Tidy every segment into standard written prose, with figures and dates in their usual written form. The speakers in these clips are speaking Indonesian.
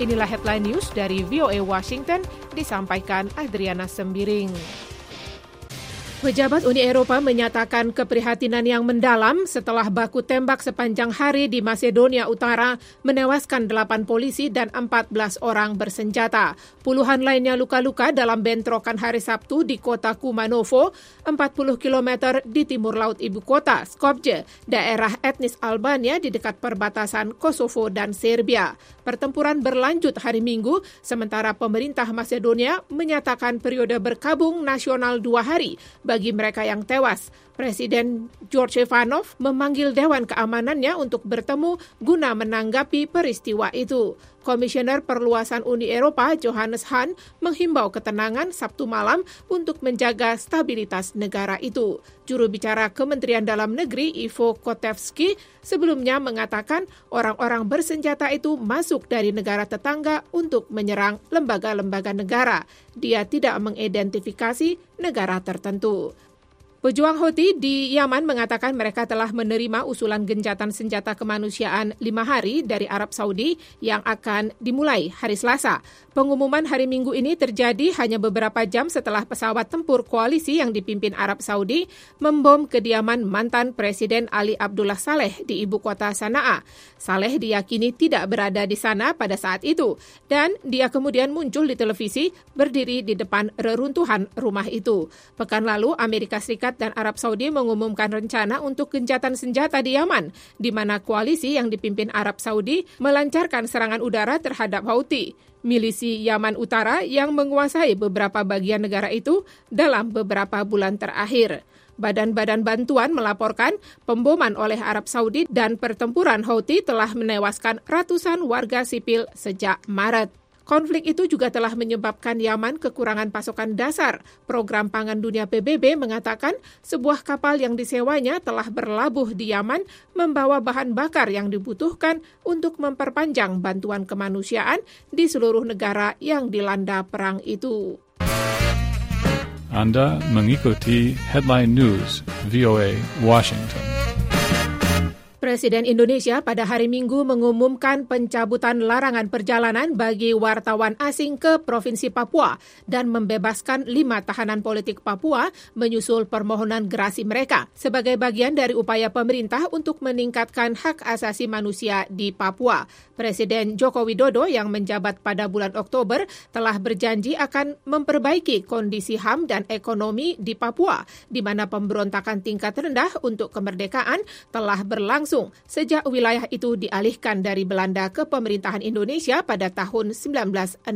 Inilah headline news dari VOA Washington, disampaikan Adriana Sembiring. Pejabat Uni Eropa menyatakan keprihatinan yang mendalam setelah baku tembak sepanjang hari di Masedonia Utara menewaskan 8 polisi dan 14 orang bersenjata. Puluhan lainnya luka-luka dalam bentrokan hari Sabtu di kota Kumanovo, 40 km di timur laut ibu kota, Skopje, daerah etnis Albania di dekat perbatasan Kosovo dan Serbia. Pertempuran berlanjut hari Minggu, sementara pemerintah Masedonia menyatakan periode berkabung nasional 2 hari bagi mereka yang tewas. Presiden George Ivanov memanggil Dewan Keamanannya untuk bertemu guna menanggapi peristiwa itu. Komisioner Perluasan Uni Eropa Johannes Hahn menghimbau ketenangan Sabtu malam untuk menjaga stabilitas negara itu. Juru bicara Kementerian Dalam Negeri Ivo Kotevski sebelumnya mengatakan orang-orang bersenjata itu masuk dari negara tetangga untuk menyerang lembaga-lembaga negara. Dia tidak mengidentifikasi negara tertentu. Pejuang Houthi di Yaman mengatakan mereka telah menerima usulan gencatan senjata kemanusiaan 5 hari dari Arab Saudi yang akan dimulai hari Selasa. Pengumuman hari Minggu ini terjadi hanya beberapa jam setelah pesawat tempur koalisi yang dipimpin Arab Saudi membom kediaman mantan Presiden Ali Abdullah Saleh di ibu kota Sanaa. Saleh diyakini tidak berada di sana pada saat itu dan dia kemudian muncul di televisi berdiri di depan reruntuhan rumah itu. Pekan lalu Amerika Serikat dan Arab Saudi mengumumkan rencana untuk gencatan senjata di Yaman, di mana koalisi yang dipimpin Arab Saudi melancarkan serangan udara terhadap Houthi, milisi Yaman Utara yang menguasai beberapa bagian negara itu dalam beberapa bulan terakhir. Badan-badan bantuan melaporkan pemboman oleh Arab Saudi dan pertempuran Houthi telah menewaskan ratusan warga sipil sejak Maret. Konflik itu juga telah menyebabkan Yaman kekurangan pasokan dasar. Program Pangan Dunia PBB mengatakan sebuah kapal yang disewanya telah berlabuh di Yaman membawa bahan bakar yang dibutuhkan untuk memperpanjang bantuan kemanusiaan di seluruh negara yang dilanda perang itu. Anda mengikuti Headline News VOA Washington. Presiden Indonesia pada hari Minggu mengumumkan pencabutan larangan perjalanan bagi wartawan asing ke Provinsi Papua dan membebaskan 5 tahanan politik Papua menyusul permohonan gerasi mereka sebagai bagian dari upaya pemerintah untuk meningkatkan hak asasi manusia di Papua. Presiden Joko Widodo yang menjabat pada bulan Oktober telah berjanji akan memperbaiki kondisi HAM dan ekonomi di Papua, di mana pemberontakan tingkat rendah untuk kemerdekaan telah berlangsung sejak wilayah itu dialihkan dari Belanda ke pemerintahan Indonesia pada tahun 1963.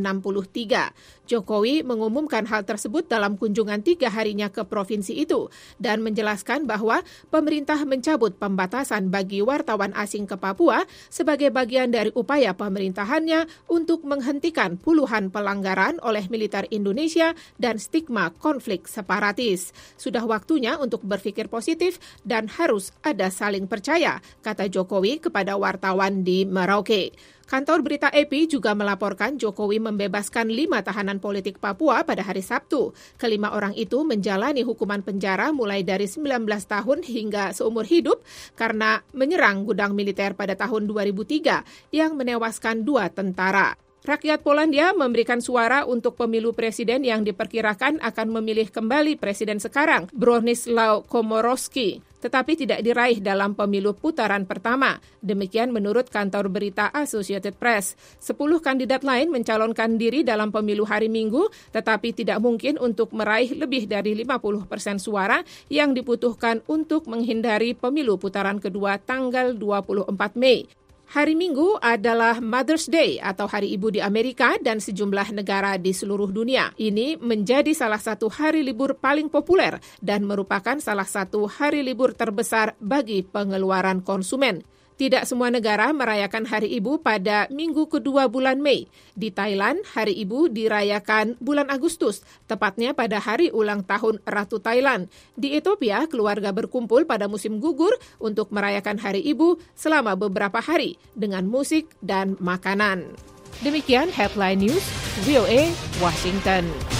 Jokowi mengumumkan hal tersebut dalam kunjungan 3 harinya ke provinsi itu dan menjelaskan bahwa pemerintah mencabut pembatasan bagi wartawan asing ke Papua sebagai bagian dari upaya pemerintahannya untuk menghentikan puluhan pelanggaran oleh militer Indonesia dan stigma konflik separatis. Sudah waktunya untuk berpikir positif dan harus ada saling percaya, kata Jokowi kepada wartawan di Merauke. Kantor berita AP juga melaporkan Jokowi membebaskan 5 tahanan politik Papua pada hari Sabtu. Kelima orang itu menjalani hukuman penjara mulai dari 19 tahun hingga seumur hidup karena menyerang gudang militer pada tahun 2003 yang menewaskan 2 tentara. Rakyat Polandia memberikan suara untuk pemilu presiden yang diperkirakan akan memilih kembali presiden sekarang, Bronisław Komorowski, tetapi tidak diraih dalam pemilu putaran pertama. Demikian menurut kantor berita Associated Press. 10 kandidat lain mencalonkan diri dalam pemilu hari Minggu, tetapi tidak mungkin untuk meraih lebih dari 50% suara yang dibutuhkan untuk menghindari pemilu putaran kedua tanggal 24 Mei. Hari Minggu adalah Mother's Day atau Hari Ibu di Amerika dan sejumlah negara di seluruh dunia. Ini menjadi salah satu hari libur paling populer dan merupakan salah satu hari libur terbesar bagi pengeluaran konsumen. Tidak semua negara merayakan Hari Ibu pada minggu kedua bulan Mei. Di Thailand, Hari Ibu dirayakan bulan Agustus, tepatnya pada hari ulang tahun Ratu Thailand. Di Ethiopia, keluarga berkumpul pada musim gugur untuk merayakan Hari Ibu selama beberapa hari dengan musik dan makanan. Demikian Headline News, VOA Washington.